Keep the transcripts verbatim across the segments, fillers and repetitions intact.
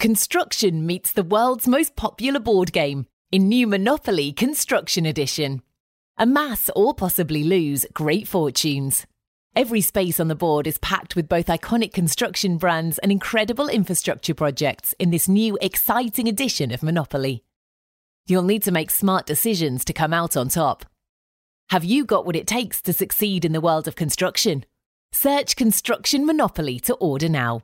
construction meets the world's most popular board game in new Monopoly Construction Edition. Amass or possibly lose great fortunes. Every space on the board is packed with both iconic construction brands and incredible infrastructure projects in this new exciting edition of Monopoly. You'll need to make smart decisions to come out on top. Have you got what it takes to succeed in the world of construction? Search Construction Monopoly to order now.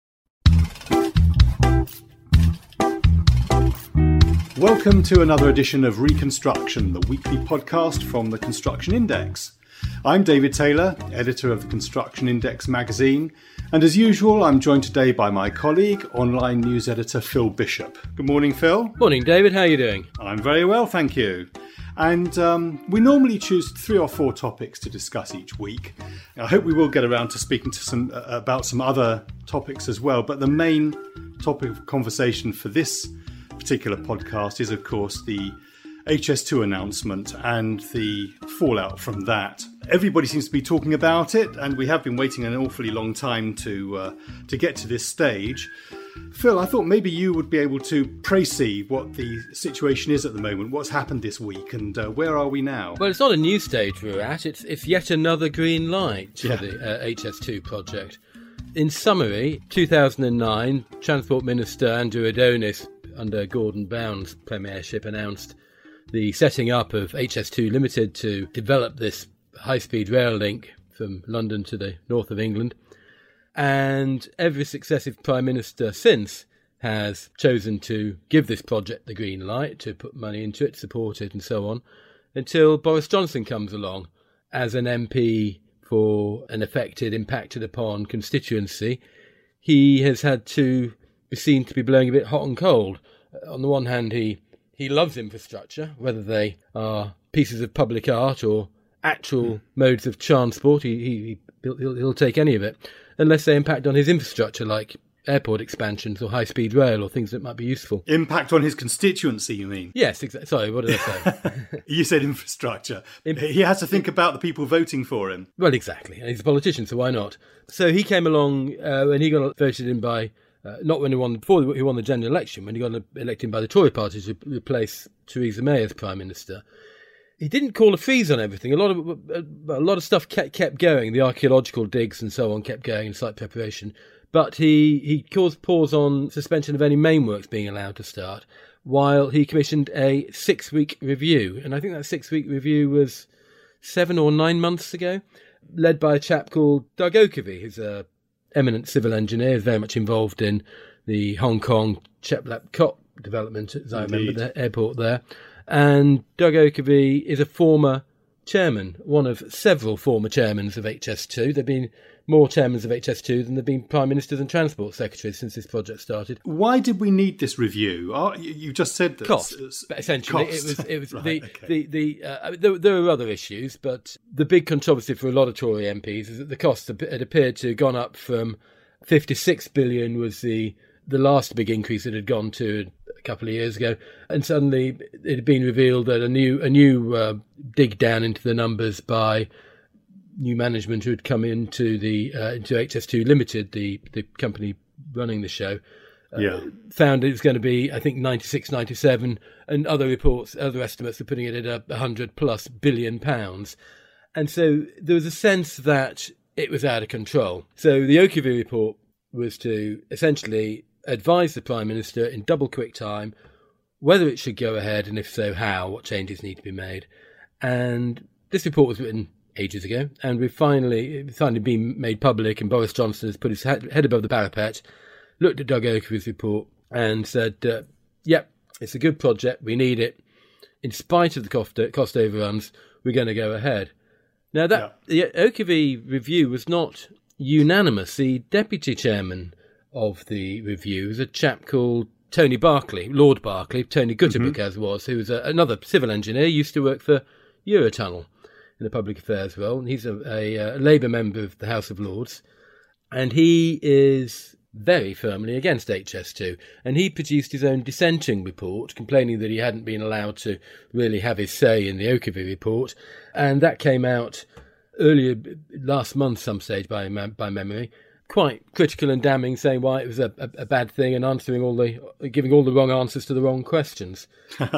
Welcome to another edition of Reconstruction, the weekly podcast from the Construction Index. I'm David Taylor, editor of the Construction Index magazine, and as usual, I'm joined today by my colleague, online news editor Phil Bishop. Good morning, Phil. Morning, David. How are you doing? I'm very well, thank you. And um, we normally choose three or four topics to discuss each week. I hope we will get around to speaking to some uh, about some other topics as well, but the main topic of conversation for this particular podcast is, of course, the H S two announcement and the fallout from that. Everybody seems to be talking about it, and we have been waiting an awfully long time to uh, to get to this stage. Phil, I thought maybe you would be able to précis what the situation is at the moment, what's happened this week, and uh, where are we now? Well, it's not a new stage we're at. It's it's yet another green light for Yeah. the uh, H S two project. In summary, two thousand nine, Transport Minister Andrew Adonis, under Gordon Brown's premiership, announced the setting up of H S two Limited to develop this high-speed rail link from London to the north of England. And every successive Prime Minister since has chosen to give this project the green light, to put money into it, support it and so on, until Boris Johnson comes along as an M P for an affected, impacted upon constituency. He has had to be seen to be blowing a bit hot and cold. On the one hand, he, he loves infrastructure, whether they are pieces of public art or actual mm. modes of transport. He, he, he'll, he'll take any of it, unless they impact on his infrastructure, like airport expansions or high-speed rail or things that might be useful. Impact on his constituency, you mean? Yes, exactly. Sorry, what did I say? You said infrastructure. He has to think about the people voting for him. Well, exactly. He's a politician, so why not? So he came along uh, and he got voted in by, uh, not when he won, before he won the general election, when he got elected by the Tory party to replace Theresa May as Prime Minister. He didn't call a freeze on everything. A lot of a lot of stuff kept kept going. The archaeological digs and so on kept going, and site preparation. But he, he caused pause on suspension of any main works being allowed to start, while he commissioned a six-week review. And I think that six-week review was seven or nine months ago, led by a chap called Doug Oakervey, who's an eminent civil engineer, very much involved in the Hong Kong Chek Lap Kop development, as I remember, the airport there. And Doug Oakervey is a former chairman, one of several former chairmen of H S two. There have been more chairmen of H S two than there have been prime ministers and transport secretaries since this project started. Why did we need this review? Oh, you, you just said that. Cost, but essentially. Cost. It was, it was right, the, okay. the, the, uh, there, there were other issues, but the big controversy for a lot of Tory M Ps is that the cost had appeared to have gone up from fifty-six billion was the the last big increase that had gone to a couple of years ago, and suddenly it had been revealed that a new a new uh, dig down into the numbers by new management who had come into the uh, into H S two Limited, the the company running the show, uh, yeah. found it was going to be, I think, ninety-six, ninety-seven, and other reports, other estimates were putting it at a one hundred plus billion pounds, and so there was a sense that it was out of control. So the Oakervey report was to essentially advise the Prime Minister in double quick time whether it should go ahead, and if so, how, what changes need to be made. And this report was written ages ago, and we've finally, it's finally been made public, and Boris Johnson has put his head above the parapet, looked at Doug Oakervey's report and said, uh, yep, it's a good project, we need it. In spite of the cost, cost overruns, we're going to go ahead. Now, that yeah. the Oakervey review was not unanimous. The deputy chairman of the review was a chap called Tony Barclay, Lord Barclay, Tony Gutterbrook mm-hmm. as was, who was a, another civil engineer, used to work for Eurotunnel in the public affairs role, and he's a, a, a Labour member of the House of Lords, and he is very firmly against H S two, and he produced his own dissenting report, complaining that he hadn't been allowed to really have his say in the Oakervey report, and that came out earlier last month, some stage by by memory. quite critical and damning, saying why it was a, a, a bad thing and answering all the, giving all the wrong answers to the wrong questions.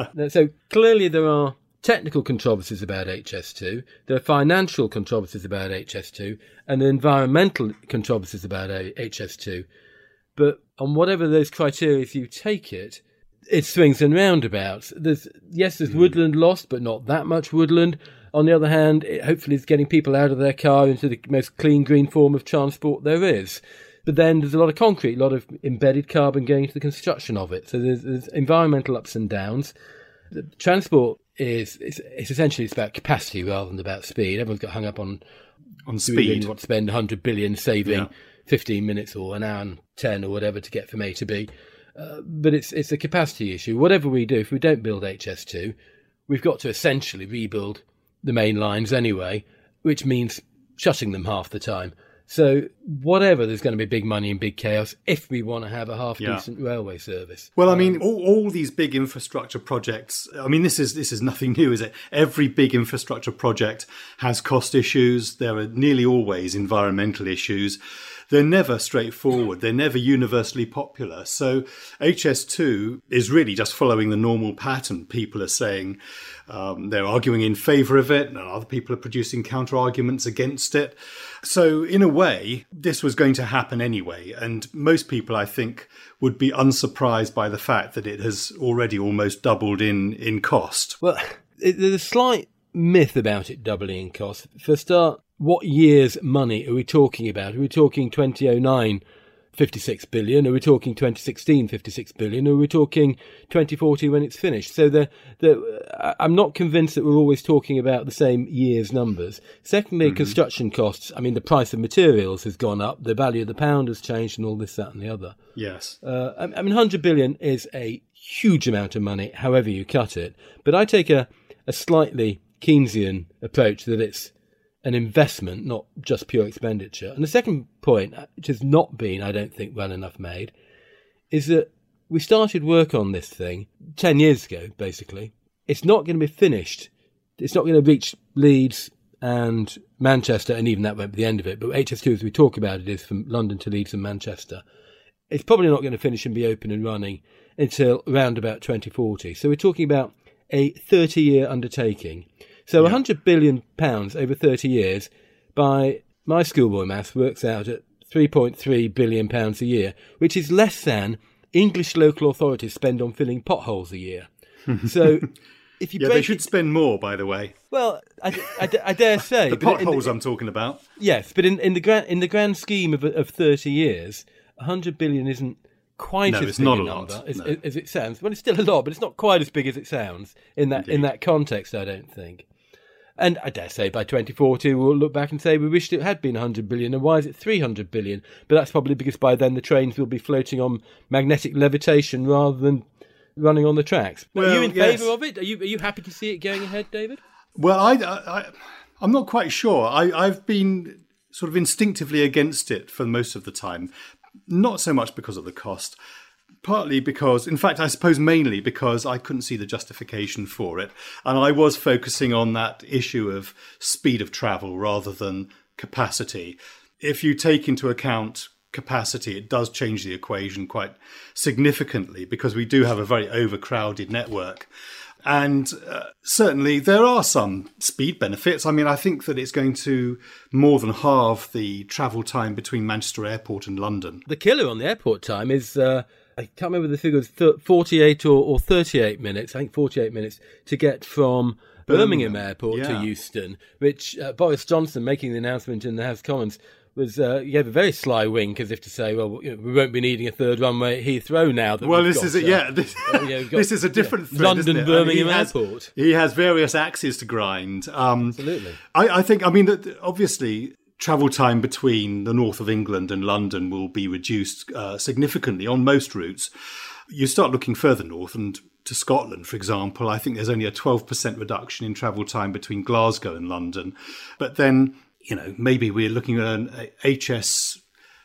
So clearly there are technical controversies about H S two, there are financial controversies about H S two, and environmental controversies about H S two. But on whatever those criteria you take it, it swings and roundabouts. There's yes, there's mm. woodland lost, but not that much woodland. On the other hand, it hopefully is getting people out of their car into the most clean, green form of transport there is. But then there's a lot of concrete, a lot of embedded carbon going into the construction of it. So there's, there's environmental ups and downs. The transport is it's, it's essentially it's about capacity rather than about speed. Everyone's got hung up on on speed. You really want to spend one hundred billion saving yeah. fifteen minutes or an hour and ten or whatever to get from A to B. Uh, but it's it's a capacity issue. Whatever we do, if we don't build H S two, we've got to essentially rebuild the main lines anyway, which means shutting them half the time. So whatever, there's going to be big money and big chaos if we want to have a half-decent yeah. railway service. Well, I mean, all, all these big infrastructure projects, I mean, this is this is nothing new, is it? Every big infrastructure project has cost issues. There are nearly always environmental issues. They're never straightforward. They're never universally popular. So H S two is really just following the normal pattern. People are saying um, they're arguing in favour of it, and other people are producing counter-arguments against it. So in a way, this was going to happen anyway. And most people, I think, would be unsurprised by the fact that it has already almost doubled in, in cost. Well, there's a slight myth about it doubling in cost. For a start, what year's money are we talking about? Are we talking twenty oh nine, fifty-six billion? Are we talking twenty sixteen, fifty-six billion? Or are we talking twenty forty when it's finished? So the, the, I'm not convinced that we're always talking about the same year's numbers. Secondly, mm-hmm. construction costs. I mean, the price of materials has gone up. The value of the pound has changed and all this, that and the other. Yes. Uh, I, I mean, one hundred billion is a huge amount of money, however you cut it. But I take a, a slightly Keynesian approach that it's an investment, not just pure expenditure. And the second point, which has not been, I don't think, well enough made, is that we started work on this thing ten years ago, basically. It's not going to be finished. It's not going to reach Leeds and Manchester, and even that won't be the end of it. But H S two, as we talk about it, is from London to Leeds and Manchester. It's probably not going to finish and be open and running until around about twenty forty. So we're talking about a thirty-year undertaking. So yeah. one hundred billion pounds over thirty years, by my schoolboy maths, works out at three point three billion pounds a year, which is less than English local authorities spend on filling potholes a year. So if you yeah, break they should it, spend more, by the way. Well, I, I, I dare say. the potholes the, I'm talking about. Yes, but in, in, the, grand, in the grand scheme of, of thirty years, one hundred billion isn't quite no, as it's big not a a number lot, as, no. as it sounds. Well, it's still a lot, but it's not quite as big as it sounds in that Indeed. in that context, I don't think. And I dare say by twenty forty we'll look back and say we wished it had been one hundred billion, and why is it three hundred billion? But that's probably because by then the trains will be floating on magnetic levitation rather than running on the tracks. Well, are you in yes. favour of it? Are you are you happy to see it going ahead, David? Well, I, I, I'm not quite sure. I, I've been sort of instinctively against it for most of the time, not so much because of the cost. Partly because, in fact, I suppose mainly because I couldn't see the justification for it. And I was focusing on that issue of speed of travel rather than capacity. If you take into account capacity, it does change the equation quite significantly because we do have a very overcrowded network. And uh, certainly there are some speed benefits. I mean, I think that it's going to more than halve the travel time between Manchester Airport and London. The killer on the airport time is... Uh... I can't remember the figures, forty-eight or, or thirty-eight minutes, I think forty-eight minutes, to get from Birmingham, Birmingham Airport yeah. to Euston, which uh, Boris Johnson, making the announcement in the House of Commons, was uh, he gave a very sly wink as if to say, well, you know, we won't be needing a third runway at Heathrow now. That well, we've this got, is a, uh, yeah, this, uh, yeah, got, this is a different yeah, thread, London, isn't it? Birmingham I mean, he has, Airport. He has various axes to grind. Um, Absolutely. I, I think, I mean, that obviously... travel time between the north of England and London will be reduced uh, significantly on most routes. You start looking further north and to Scotland, for example, I think there's only a twelve percent reduction in travel time between Glasgow and London. But then, you know, maybe we're looking at an H S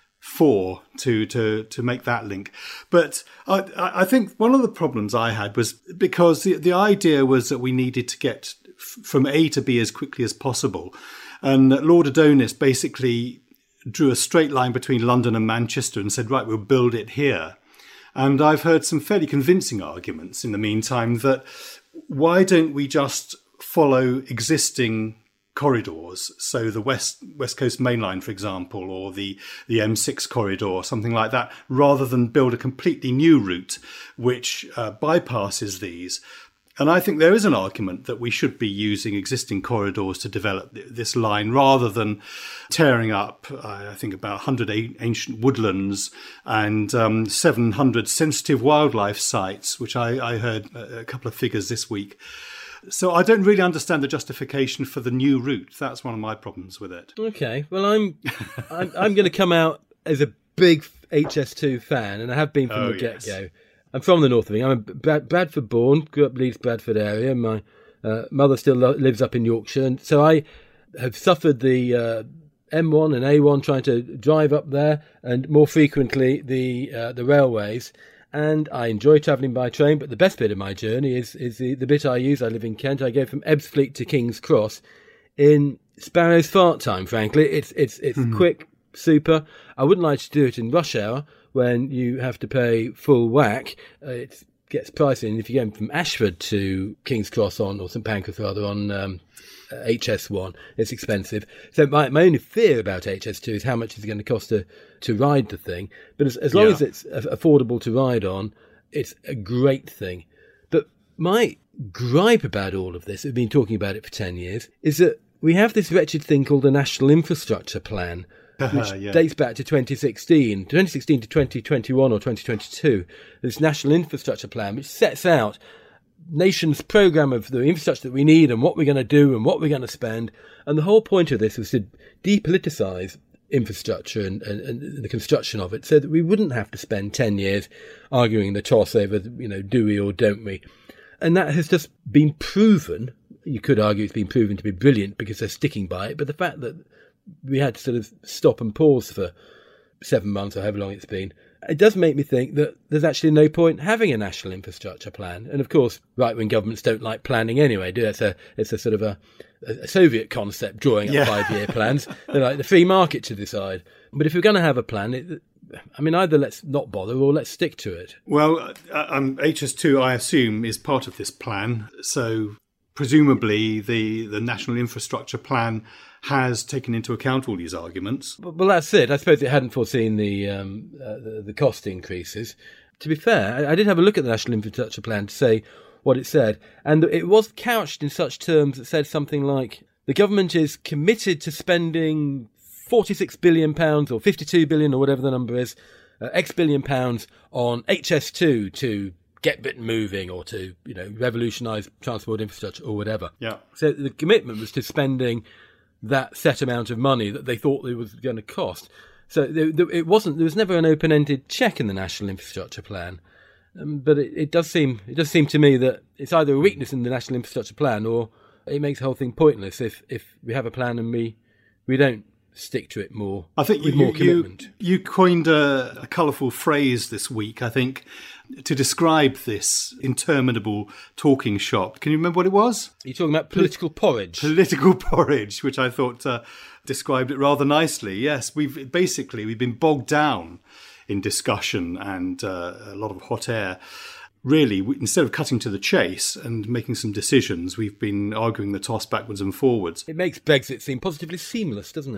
four to, to, to make that link. But I, I think one of the problems I had was because the, the idea was that we needed to get f- from A to B as quickly as possible. And Lord Adonis basically drew a straight line between London and Manchester and said, right, we'll build it here. And I've heard some fairly convincing arguments in the meantime that why don't we just follow existing corridors, so the West West Coast Main Line, for example, or the, the M six corridor, or something like that, rather than build a completely new route which uh, bypasses these. And I think there is an argument that we should be using existing corridors to develop this line rather than tearing up, uh, I think, about one hundred ancient woodlands and um, seven hundred sensitive wildlife sites, which I, I heard a couple of figures this week. So I don't really understand the justification for the new route. That's one of my problems with it. Okay, well, I'm I'm, I'm going to come out as a big H S two fan, and I have been from oh, the get-go. Yes. I'm from the north of England. I'm a Brad- Bradford born, grew up Leeds Bradford area. My uh, mother still lo- lives up in Yorkshire. And so I have suffered the uh, M one and A one trying to drive up there, and more frequently the uh, the railways. And I enjoy travelling by train, but the best bit of my journey is is the, the bit I use. I live in Kent. I go from Ebbsfleet to King's Cross in Sparrow's Fart time, frankly. It's, it's, it's mm. quick, super. I wouldn't like to do it in rush hour, when you have to pay full whack. Uh, it gets pricey. And if you're going from Ashford to King's Cross on, or St Pancras rather, on um, uh, H S one, it's expensive. So my, my only fear about H S two is how much it's going to cost to, to ride the thing. But as, as long yeah. as it's affordable to ride on, it's a great thing. But my gripe about all of this, we've been talking about it for ten years, is that we have this wretched thing called the National Infrastructure Plan, which uh, yeah. dates back to twenty sixteen, twenty sixteen to twenty twenty-one or twenty twenty-two, this National Infrastructure Plan, which sets out nation's programme of the infrastructure that we need and what we're going to do and what we're going to spend. And the whole point of this was to depoliticise infrastructure and, and, and the construction of it, so that we wouldn't have to spend ten years arguing the toss over, you know, do we or don't we? And that has just been proven. You could argue it's been proven to be brilliant because they're sticking by it, but the fact that we had to sort of stop and pause for seven months or however long it's been, it does make me think that there's actually no point having a national infrastructure plan. And of course, right-wing governments don't like planning anyway, do they? It's a, it's a sort of a, a Soviet concept, drawing up yeah. five-year plans. They're like the free market to decide. But if we're going to have a plan, it, I mean, either let's not bother or let's stick to it. Well, um, H S two, I assume, is part of this plan. So presumably the, the national infrastructure plan has taken into account all these arguments. Well, that's it. I suppose it hadn't foreseen the um, uh, the, the cost increases. To be fair, I, I did have a look at the National Infrastructure Plan to say what it said, and it was couched in such terms that said something like, the government is committed to spending forty-six billion pounds or fifty-two billion or whatever the number is, uh, X billion pounds on H S two to get Britain moving, or to, you know, revolutionise transport infrastructure or whatever. Yeah. So the commitment was to spending that set amount of money that they thought it was going to cost. So there, there, it wasn't. There was never an open-ended check in the National Infrastructure Plan. Um, but it, it does seem. It does seem to me that it's either a weakness in the National Infrastructure Plan, or it makes the whole thing pointless if, if we have a plan and we we don't stick to it more. I think with you, more commitment. You, you coined a, a colourful phrase this week, I think, to describe this interminable talking shop. Can you remember what it was? You're talking about political porridge. Political porridge, which I thought uh, described it rather nicely. Yes, we've basically we've been bogged down in discussion and uh, a lot of hot air. Really, we, instead of cutting to the chase and making some decisions, we've been arguing the toss backwards and forwards. It makes Brexit seem positively seamless, doesn't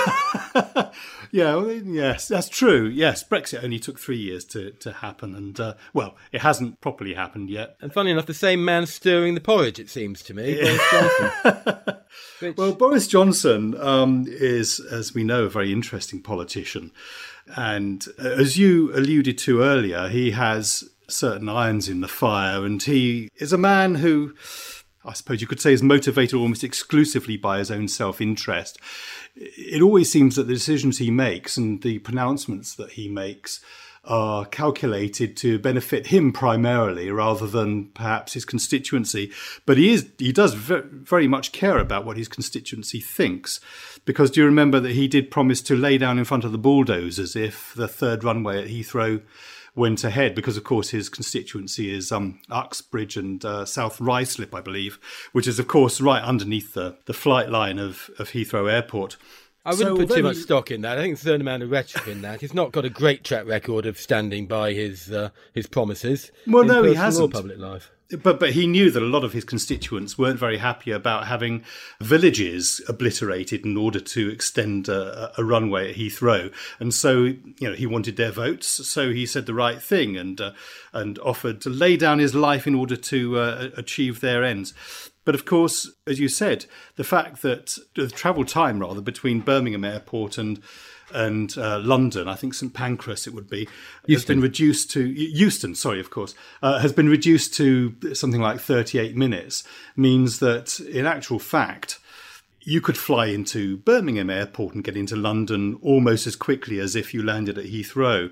it? yeah, well, yes, that's true. Yes, Brexit only took three years to, to happen. And, uh, well, it hasn't properly happened yet. And funny enough, the same man stirring the porridge, it seems to me, Boris Johnson. Which... Well, Boris Johnson um, is, as we know, a very interesting politician. And as you alluded to earlier, he has certain irons in the fire, and he is a man who, I suppose you could say, is motivated almost exclusively by his own self-interest. It always seems that the decisions he makes and the pronouncements that he makes are calculated to benefit him primarily rather than perhaps his constituency. But he is he does very much care about what his constituency thinks, because do you remember that he did promise to lay down in front of the bulldozers if the third runway at Heathrow went ahead, because of course his constituency is um, Uxbridge and uh, South Ruislip, I believe, which is of course right underneath the, the flight line of, of Heathrow Airport. I wouldn't so put too much he... stock in that. I think there's a certain amount of rhetoric in that. He's not got a great track record of standing by his uh, his promises. Well, in no, he personal hasn't. Or public life. But but he knew that a lot of his constituents weren't very happy about having villages obliterated in order to extend a, a runway at Heathrow, and so you know he wanted their votes. So he said the right thing and uh, and offered to lay down his life in order to uh, achieve their ends. But of course, as you said, the fact that the travel time rather between Birmingham Airport and and uh, London, I think St Pancras it would be, Euston. has been reduced to Euston. Sorry, of course, uh, has been reduced to something like thirty-eight minutes. Means that in actual fact, you could fly into Birmingham Airport and get into London almost as quickly as if you landed at Heathrow.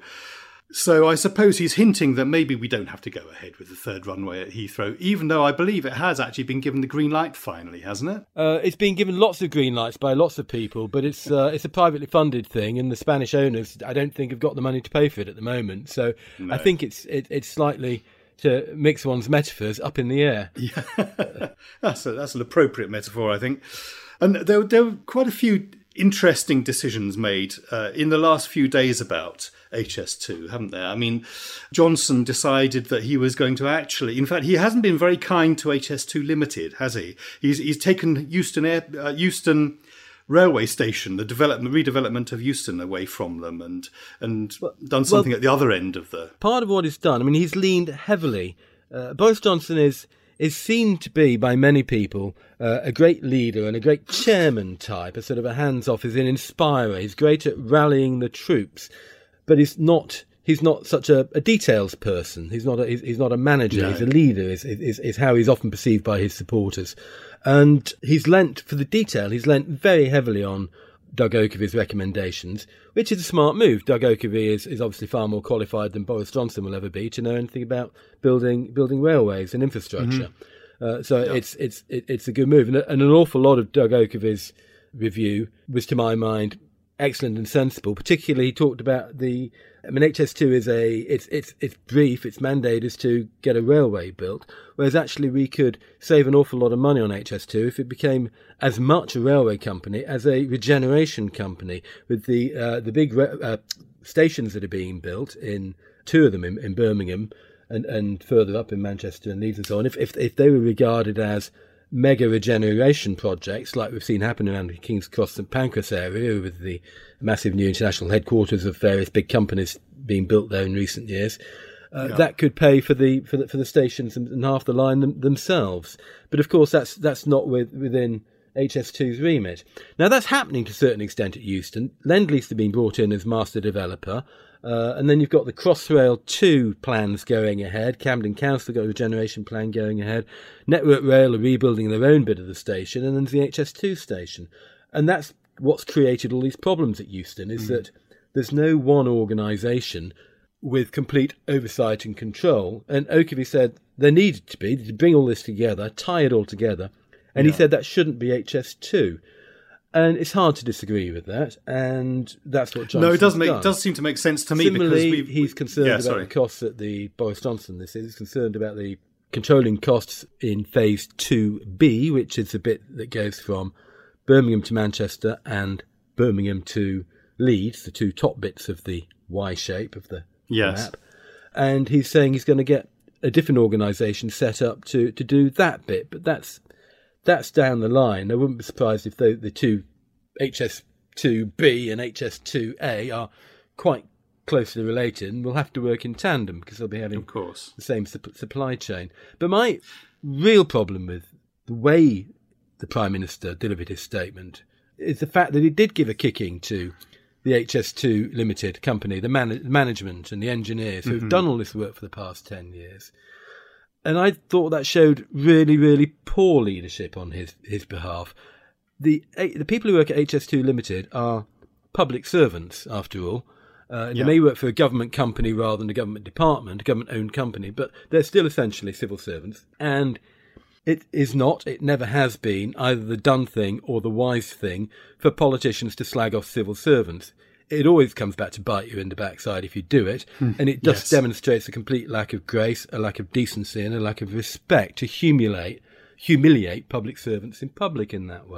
So I suppose he's hinting that maybe we don't have to go ahead with the third runway at Heathrow, even though I believe it has actually been given the green light finally, hasn't it? Uh, it's been given lots of green lights by lots of people, but it's uh, it's a privately funded thing, and the Spanish owners, I don't think, have got the money to pay for it at the moment. So no. I think it's it, it's slightly, to mix one's metaphors, up in the air. Yeah, that's a, that's an appropriate metaphor, I think. And there, there were quite a few interesting decisions made uh, in the last few days about H S two, haven't there? I mean, Johnson decided that he was going to actually, in fact, he hasn't been very kind to H S two Limited, has he? He's he's taken Euston Air, uh, Euston Railway Station, the development, redevelopment of Euston, away from them, and and well, done something well, at the other end of the. Part of what he's done, I mean, he's leaned heavily. Uh, Boris Johnson is. is seen to be, by many people, uh, a great leader and a great chairman type, a sort of a hands-off, he's an inspirer. He's great at rallying the troops, but he's not he's not such a, a details person. He's not a, he's, he's not a manager. No. He's a leader, is, is, is how he's often perceived by his supporters. And he's lent, for the detail, he's lent very heavily on Doug Oakevy's recommendations, which is a smart move. Doug Oakevy is, is obviously far more qualified than Boris Johnson will ever be to know anything about building building railways and infrastructure. Mm-hmm. Uh, so yeah. it's it's it, it's a good move, and, and an awful lot of Doug Oakevy's review was, to my mind, excellent and sensible. Particularly, he talked about the. I mean, H S two is a it's it's it's brief. Its mandate is to get a railway built, whereas actually we could save an awful lot of money on H S two if it became as much a railway company as a regeneration company, with the uh, the big re- uh, stations that are being built in two of them in, in Birmingham and and further up in Manchester and Leeds and so on. If if if they were regarded as mega regeneration projects like we've seen happen around the King's Cross St Pancras area with the massive new international headquarters of various big companies being built there in recent years, uh, yeah. that could pay for the for the, for the stations and, and half the line them, themselves. But of course, that's that's not with, within H S two's remit. Now that's happening to a certain extent at Euston. Lend-Lease have been brought in as master developer. Uh, and then you've got the Crossrail two plans going ahead. Camden Council got a regeneration plan going ahead. Network Rail are rebuilding their own bit of the station, and then the H S two station. And that's what's created all these problems at Euston, is mm. that there's no one organisation with complete oversight and control. And Oakevy said there needed to be, to bring all this together, tie it all together. And yeah. he said that shouldn't be H S two. And it's hard to disagree with that, and that's what Johnson's No, it does make done. does seem to make sense to me. Similarly, because we've, he's concerned yeah, about sorry. the costs that the Boris Johnson this is. He's concerned about the controlling costs in Phase two B, which is the bit that goes from Birmingham to Manchester and Birmingham to Leeds, the two top bits of the Y shape of the yes. map. And he's saying he's going to get a different organisation set up to, to do that bit, but that's That's down the line. I wouldn't be surprised if the, the two H S two B and H S two A are quite closely related, and we'll have to work in tandem because they'll be having of course. the same su- supply chain. But my real problem with the way the Prime Minister delivered his statement is the fact that he did give a kicking to the H S two Limited company, the man- management and the engineers who have mm-hmm. done all this work for the past ten years. And I thought that showed really, really poor leadership on his, his behalf. The the people who work at H S two Limited are public servants, after all. Uh, yeah. They may work for a government company rather than a government department, a government-owned company, but they're still essentially civil servants. And it is not, it never has been, either the done thing or the wise thing for politicians to slag off civil servants. It always comes back to bite you in the backside if you do it. Mm, and it just yes. demonstrates a complete lack of grace, a lack of decency and a lack of respect to humiliate, humiliate public servants in public in that way.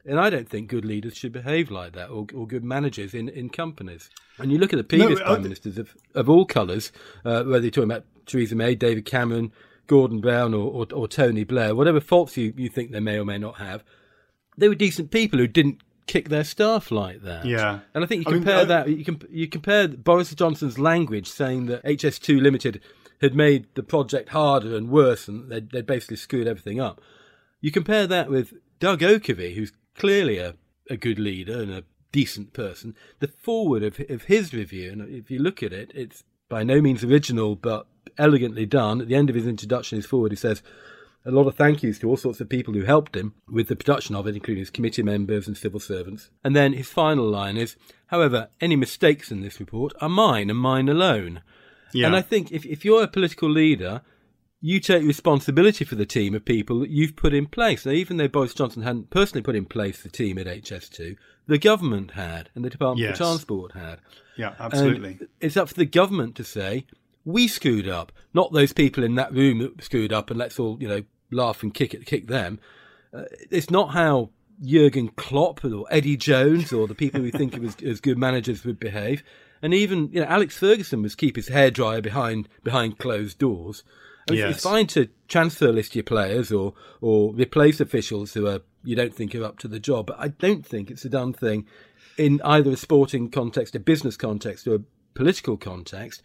And I don't think good leaders should behave like that, or, or good managers in, in companies. And you look at the previous no, Prime I... Ministers of, of all colours, uh, whether you're talking about Theresa May, David Cameron, Gordon Brown or, or, or Tony Blair, whatever faults you, you think they may or may not have, they were decent people who didn't kick their staff like that. Yeah. And I think you I compare mean, I... that, you, can, you compare Boris Johnson's language saying that H S two Limited had made the project harder and worse and they'd, they'd basically screwed everything up. You compare that with Doug Oakervey, who's clearly a, a good leader and a decent person. The forward of, of his review, and if you look at it, it's by no means original, but elegantly done. At the end of his introduction, his forward, he says a lot of thank yous to all sorts of people who helped him with the production of it, including his committee members and civil servants. And then his final line is, however, any mistakes in this report are mine and mine alone. Yeah. And I think if, if you're a political leader, you take responsibility for the team of people that you've put in place. Now, even though Boris Johnson hadn't personally put in place the team at H S two, the government had and the Department yes. for Transport had. Yeah, absolutely. And it's up for the government to say, we screwed up, not those people in that room that screwed up, and let's all, you know, laugh and kick it, kick them. Uh, it's not how Jurgen Klopp or Eddie Jones or the people we think of as, as good managers would behave. And even, you know, Alex Ferguson was keep his hairdryer behind behind closed doors. I mean, yes. It's fine to transfer list your players or or replace officials who are you don't think are up to the job, but I don't think it's a done thing in either a sporting context, a business context, or a political context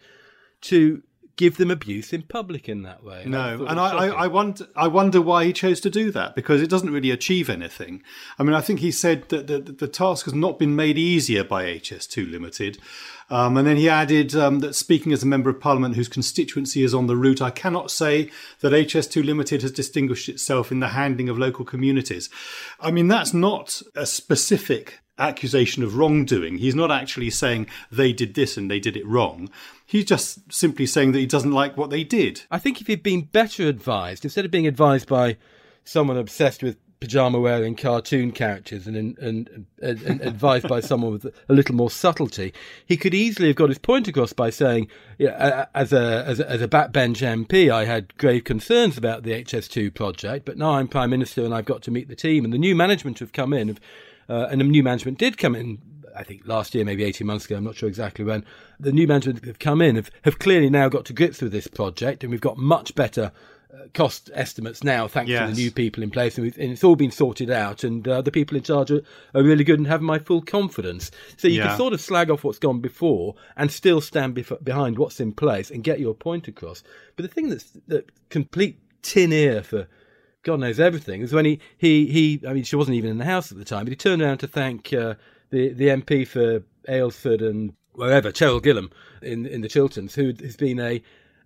to give them abuse in public in that way. No, and I, I, I wonder, I wonder why he chose to do that, because it doesn't really achieve anything. I mean, I think he said that the, the task has not been made easier by H S two Limited. Um, and then he added um, that speaking as a member of parliament whose constituency is on the route, I cannot say that H S two Limited has distinguished itself in the handling of local communities. I mean, that's not a specific accusation of wrongdoing. He's not actually saying they did this and they did it wrong. He's just simply saying that he doesn't like what they did. I think if he'd been better advised, instead of being advised by someone obsessed with pyjama-wearing cartoon characters and, and, and, and advised by someone with a little more subtlety, he could easily have got his point across by saying, yeah, as a as a, as a backbench M P, I had grave concerns about the H S two project, but now I'm Prime Minister and I've got to meet the team. And the new management have come in, uh, and the new management did come in, I think last year, maybe eighteen months ago, I'm not sure exactly when. The new management have come in, have, have clearly now got to grips with this project, and we've got much better uh, cost estimates now, thanks yes. to the new people in place, and, we've, and it's all been sorted out, and uh, the people in charge are, are really good and have my full confidence. So you yeah. can sort of slag off what's gone before and still stand bef- behind what's in place and get your point across. But the thing that's that complete tin ear for God knows everything is when he, he, he, I mean, she wasn't even in the House at the time, but he turned around to thank uh, the, the M P for Aylesford and wherever, Cheryl Gillam in, in the Chilterns, who has been a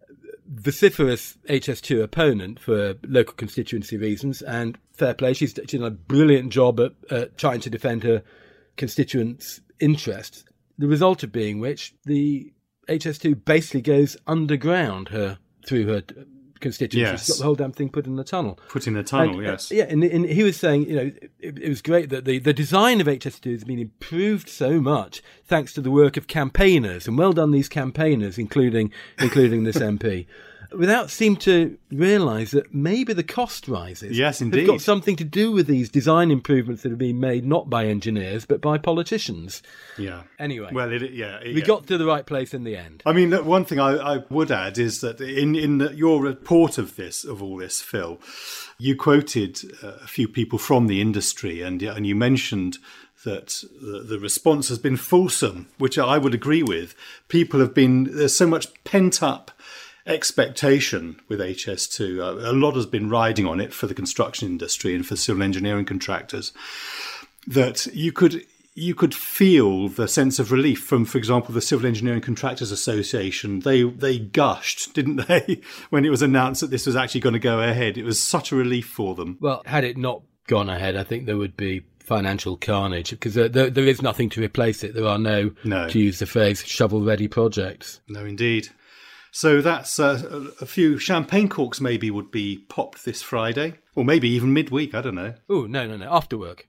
vociferous H S two opponent for local constituency reasons, and fair play, she's, she's done a brilliant job at, at trying to defend her constituents' interests, the result of being which the H S two basically goes underground her through her constituency. Yes. She's got the whole damn thing put in the tunnel. Put in the tunnel, and, yes. Uh, yeah, and, and he was saying, you know, it, it was great that the, the design of H S two has been improved so much thanks to the work of campaigners, and well done these campaigners, including including this M P, without seem to realise that maybe the cost rises. Yes, indeed. Have got something to do with these design improvements that have been made not by engineers but by politicians. Yeah. Anyway, well, it, yeah, it, we yeah. got to the right place in the end. I mean, one thing I, I would add is that in in the, your report of this, of all this, Phil, you quoted a few people from the industry, and and you mentioned that the, the response has been fulsome, which I would agree with. People have been, there's so much pent up expectation with H S two. Uh, a lot has been riding on it for the construction industry and for civil engineering contractors, that you could you could feel the sense of relief from, for example, the Civil Engineering Contractors Association. They they gushed, didn't they, when it was announced that this was actually going to go ahead. It was such a relief for them. Well, had it not gone ahead, I think there would be financial carnage, because there, there, there is nothing to replace it. There are no, no. to use the phrase, shovel-ready projects. No, indeed. So that's uh, a few champagne corks maybe would be popped this Friday, or maybe even midweek, I don't know. Oh, no, no, no, after work.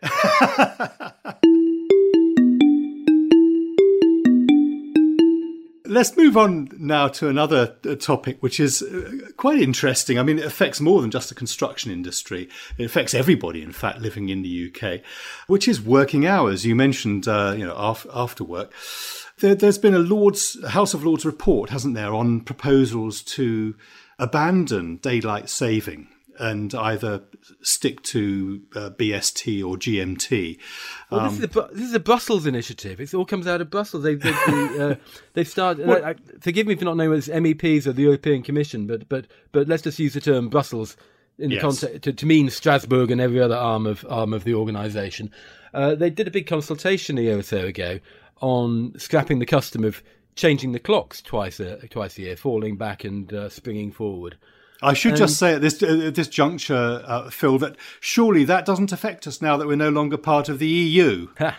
let's move on now to another topic, which is quite interesting. I mean, it affects more than just the construction industry. It affects everybody, in fact, living in the U K, which is working hours. You mentioned, uh, you know, after, after work. There, there's been a Lords, House of Lords report, hasn't there, on proposals to abandon daylight saving and either stick to uh, B S T or G M T. Well, Um, this, is a, this is a Brussels initiative. It all comes out of Brussels. They've, they've, they, uh, they've started. Well, I, I, forgive me for not knowing whether it's M E Ps or the European Commission, but but but let's just use the term Brussels in the Yes. context to, to mean Strasbourg and every other arm of arm of the organisation. Uh, they did a big consultation a year or so ago on scrapping the custom of changing the clocks twice a twice a year, falling back and uh, springing forward. I should Um, just say at this at this juncture, uh, Phil, that surely that doesn't affect us now that we're no longer part of the E U. Ha.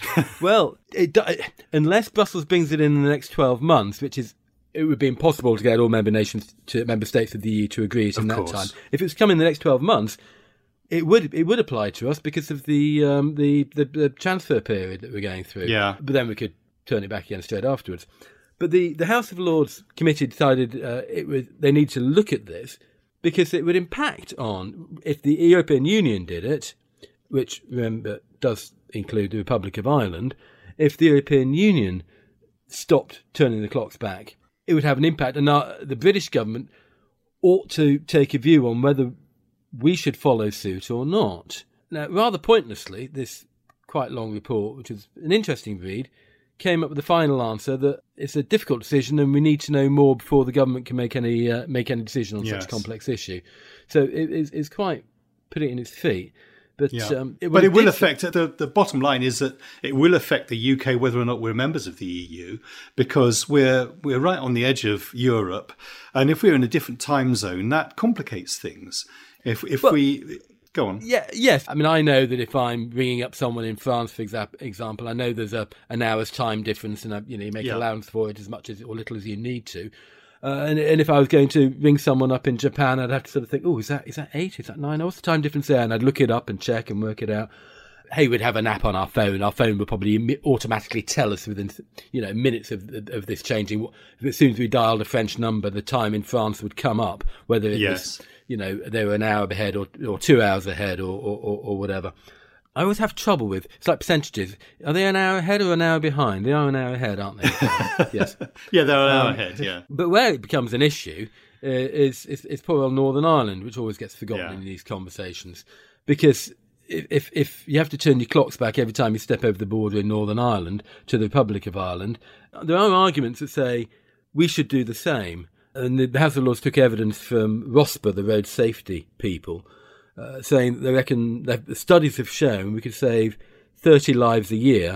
Well, it, do- unless Brussels brings it in, in the next twelve months, which is, it would be impossible to get all member nations, to member states of the E U to agree in Of that course. time. If it's come in the next twelve months, it would it would apply to us because of the um, the, the the transfer period that we're going through. Yeah. But then we could turn it back again straight afterwards. But the, the House of Lords committee decided uh, it was they need to look at this because it would impact on, if the European Union did it, which, remember, does include the Republic of Ireland, if the European Union stopped turning the clocks back, it would have an impact. And now the British government ought to take a view on whether we should follow suit or not. Now, rather pointlessly, this quite long report, which was an interesting read, came up with the final answer that it's a difficult decision and we need to know more before the government can make any uh, make any decision on Yes. such a complex issue. So it is it's quite putting it in its feet. But, Yeah. um, it, but it will did- affect, the, the bottom line is that it will affect the U K whether or not we're members of the E U, because we're we're right on the edge of Europe. And if we're in a different time zone, that complicates things. If if Well- we... Go on. Yeah, yes. I mean, I know that if I'm ringing up someone in France, for exa- example, I know there's a an hour's time difference, and uh, you know you make Yeah. allowance for it as much as or little as you need to. Uh, and, and if I was going to ring someone up in Japan, I'd have to sort of think, oh, is that is that eight? Is that nine? What's the time difference there? And I'd look it up and check and work it out. Hey, we'd have an app on our phone. Our phone would probably imi- automatically tell us within, you know, minutes of of this changing. As soon as we dialed a French number, the time in France would come up, whether it Yes. was, you know, they were an hour ahead or or two hours ahead or or, or, or whatever. I always have trouble with, it's like percentages. Are they an hour ahead or an hour behind? They are an hour ahead, aren't they? Yes. Yeah, they're an hour Um, ahead, yeah. But where it becomes an issue uh, is, is is poor old Northern Ireland, which always gets forgotten Yeah. in these conversations, because if, if if you have to turn your clocks back every time you step over the border in Northern Ireland to the Republic of Ireland, there are arguments that say we should do the same. And the House of Lords took evidence from ROSPA, the road safety people, uh, saying that they reckon that the studies have shown we could save thirty lives a year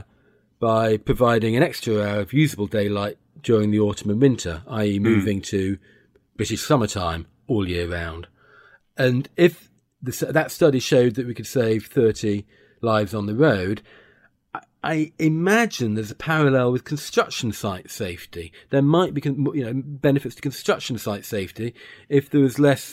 by providing an extra hour of usable daylight during the autumn and winter, that is moving to British summertime all year round. And if the, that study showed that we could save thirty lives on the road, I, I imagine there's a parallel with construction site safety. There might be, con- you know, benefits to construction site safety if there was less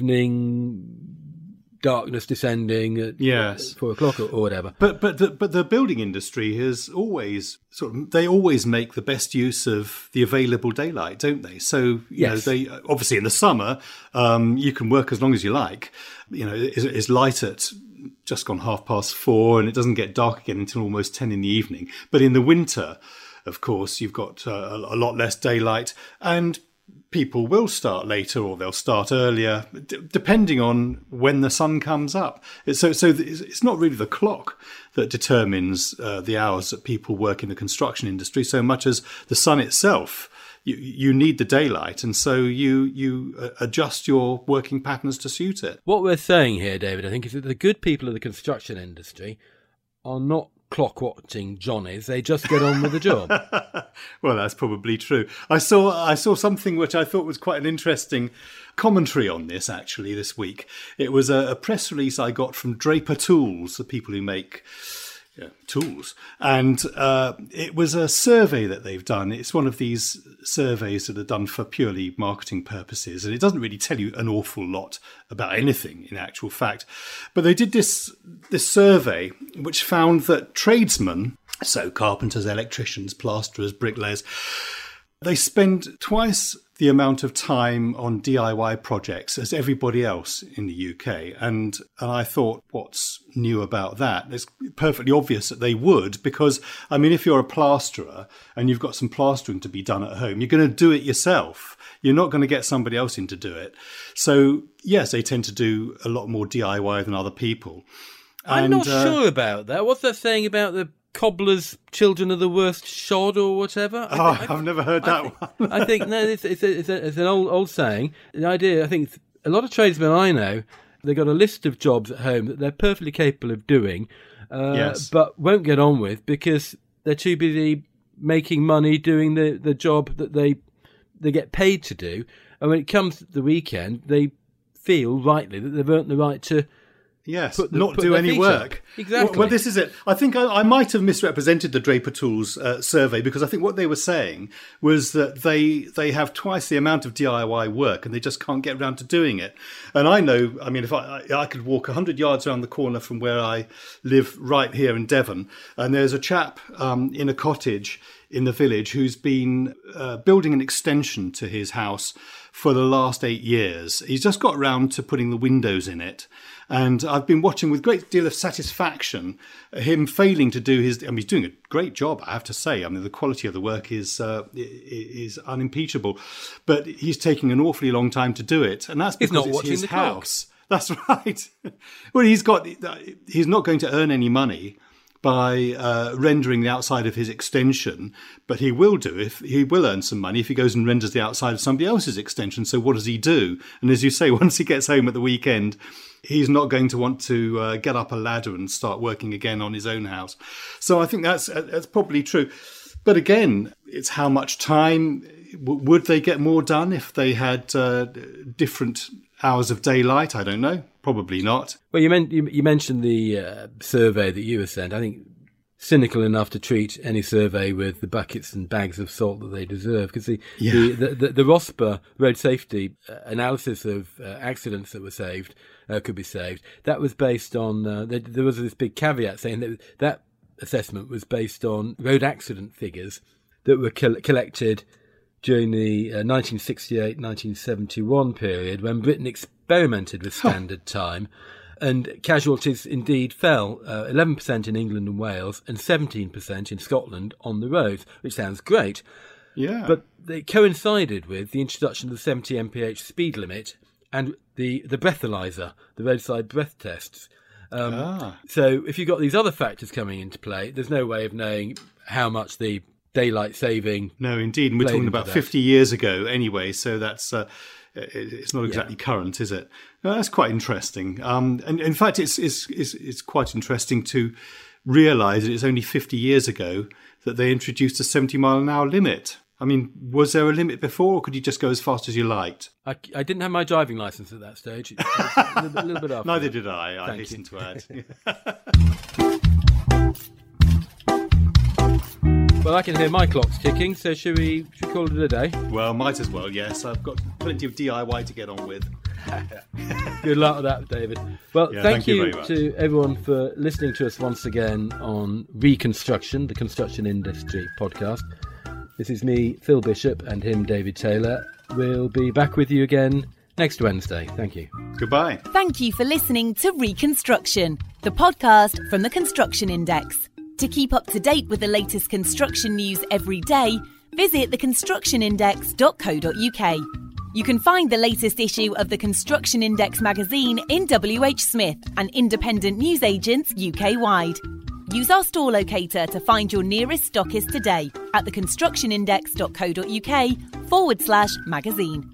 evening darkness descending at Yes. four o'clock or, or whatever. But but the, but the building industry has always sort of, they always make the best use of the available daylight, don't they? So you Yes. know, they obviously in the summer um, you can work as long as you like. You know, it's, it's light at just gone half past four, and it doesn't get dark again until almost ten in the evening. But in the winter, of course, you've got uh, a, a lot less daylight, and people will start later or they'll start earlier, d- depending on when the sun comes up. It's- So, so th- it's not really the clock that determines uh, the hours that people work in the construction industry so much as the sun itself. You, you need the daylight, and so you you uh, adjust your working patterns to suit it. What we're saying here, David, I think, is that the good people of the construction industry are not clock-watching Johnnies. They just get on with the job. Well, that's probably true. I saw I saw something which I thought was quite an interesting commentary on this, actually, this week. It was a, a press release I got from Draper Tools, the people who make yeah, tools. And uh, it was a survey that they've done. It's one of these surveys that are done for purely marketing purposes. And it doesn't really tell you an awful lot about anything in actual fact. But they did this, this survey which found that tradesmen, so carpenters, electricians, plasterers, bricklayers, They spend twice the amount of time on D I Y projects as everybody else in the U K. And, and I thought, what's new about that? It's perfectly obvious that they would, because, I mean, if you're a plasterer and you've got some plastering to be done at home, you're going to do it yourself. You're not going to get somebody else in to do it. So, yes, they tend to do a lot more D I Y than other people. I'm and, not uh, sure about that. What's that saying about the cobbler's children are the worst shod or whatever? I Oh, think, I've never heard that I think, one. I think, no, it's, it's, a, it's, a, it's an old old saying. The idea, I think, a lot of tradesmen I know, they've got a list of jobs at home that they're perfectly capable of doing, uh, Yes. but won't get on with because they're too busy making money doing the, the job that they they get paid to do. And when it comes to the weekend, they feel rightly that they've earned the right to Yes, Put the- not put do their any feet work. up. Exactly. Well, well, this is it. I think I, I might have misrepresented the Draper Tools uh, survey, because I think what they were saying was that they they have twice the amount of D I Y work and they just can't get around to doing it. And I know, I mean, if I I could walk one hundred yards around the corner from where I live right here in Devon, and there's a chap um, in a cottage in the village who's been uh, building an extension to his house for the last eight years. He's just got round to putting the windows in it. And I've been watching with a great deal of satisfaction him failing to do his... I mean, he's doing a great job, I have to say. I mean, the quality of the work is uh, is unimpeachable. But he's taking an awfully long time to do it. And that's He's because not it's watching his the clock. house. That's right. Well, he's got... He's not going to earn any money by uh, rendering the outside of his extension, but he will do if he will earn some money if he goes and renders the outside of somebody else's extension. So what does he do? And as you say, once he gets home at the weekend, he's not going to want to uh, get up a ladder and start working again on his own house. So I think that's that's probably true. But again, it's how much time. W- would they get more done if they had uh, different hours of daylight? I don't know. Probably not. Well, you, meant, you, you mentioned the uh, survey that you were sent. I think cynical enough to treat any survey with the buckets and bags of salt that they deserve, because the, Yeah. the, the, the, the ROSPA road safety uh, analysis of uh, accidents that were saved, uh, could be saved, that was based on, uh, there, there was this big caveat saying that that assessment was based on road accident figures that were col- collected during the uh, nineteen sixty-eight nineteen seventy-one period, when Britain experimented with standard time, and casualties indeed fell uh, eleven percent in England and Wales and seventeen percent in Scotland on the roads, which sounds great. Yeah. But they coincided with the introduction of the seventy m p h speed limit and the, the breathalyzer, the roadside breath tests. Um, ah. So if you've got these other factors coming into play, there's no way of knowing how much the daylight saving... No, indeed. And we're played talking into about that. fifty years ago anyway, so that's uh, it- it's not exactly current, is it? No, that's quite interesting. Um, and in fact, it's, it's, it's, it's quite interesting to realise that it's only fifty years ago that they introduced a seventy mile an hour limit. I mean, was there a limit before, or could you just go as fast as you liked? I, I didn't have my driving licence at that stage. It was a little, bit- little bit after. Neither that. did I, I Thank hasten you. to add. Well, I can hear my clocks ticking, so should we, should we call it a day? Well, might as well, yes. I've got plenty of D I Y to get on with. Good luck with that, David. Well, Yeah, thank, thank you you, very much. to everyone for listening to us once again on Reconstruction, the Construction Industry podcast. This is me, Phil Bishop, and him, David Taylor. We'll be back with you again next Wednesday. Thank you. Goodbye. Thank you for listening to Reconstruction, the podcast from the Construction Index. To keep up to date with the latest construction news every day, visit the construction index dot co dot uk. You can find the latest issue of the Construction Index magazine in W H Smith and independent newsagents U K-wide. Use our store locator to find your nearest stockist today at the construction index dot co dot uk forward slash magazine.